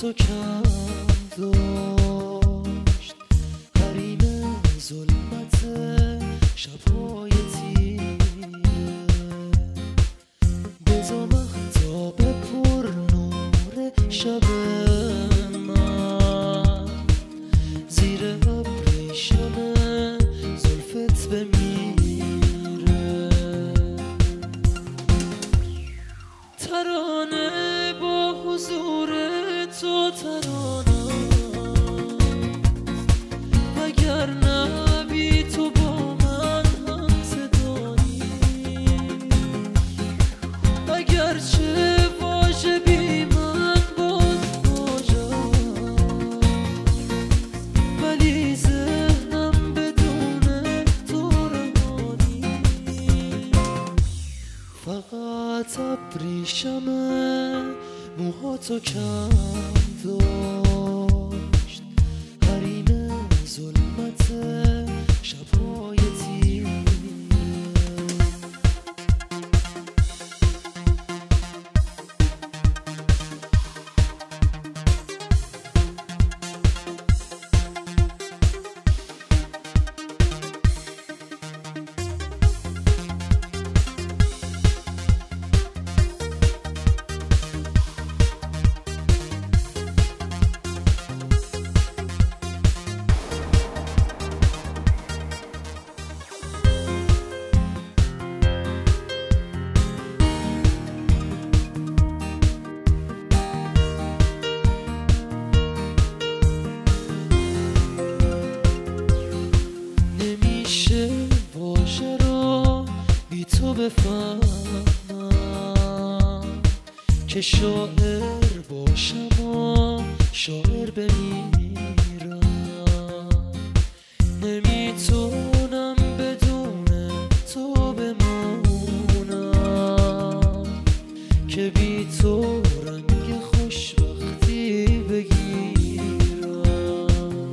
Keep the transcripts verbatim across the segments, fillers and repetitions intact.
موهاتو کم داشت حریم ظلمت شبهای تیره بزا مهتاب پر نور شب من زیر ابریشم زلفت بمیره ترانه با حضور تو ترانه اگر نبی تو با من هم صدایی اگر چه واژه بی من باز واژه ولی ذهنم بدون تو رهانی فقط ابریشم موهاتو کم داشت حریم ظلمت شبهای تیره تو بفهمم که شاعر باشم و شاعر بمیرم نمیتونم بدون تو بمونم که بی تو رنگ خوشبختی بگیرم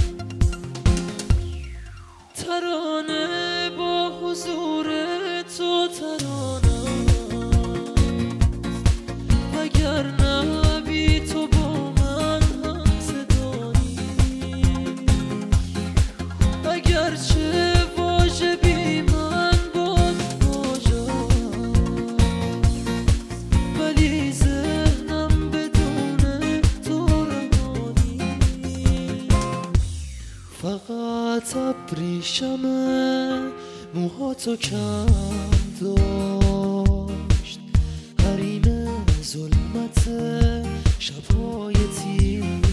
ترانه با حضور تو ترانه اگر نبی تو با من هم صدایی اگر چه واژه بی من باز واژه ولی ذهنم بدون تو رهانی فقط ابریشم موهاتو کم داشت حریم ظلمت شبهای تیره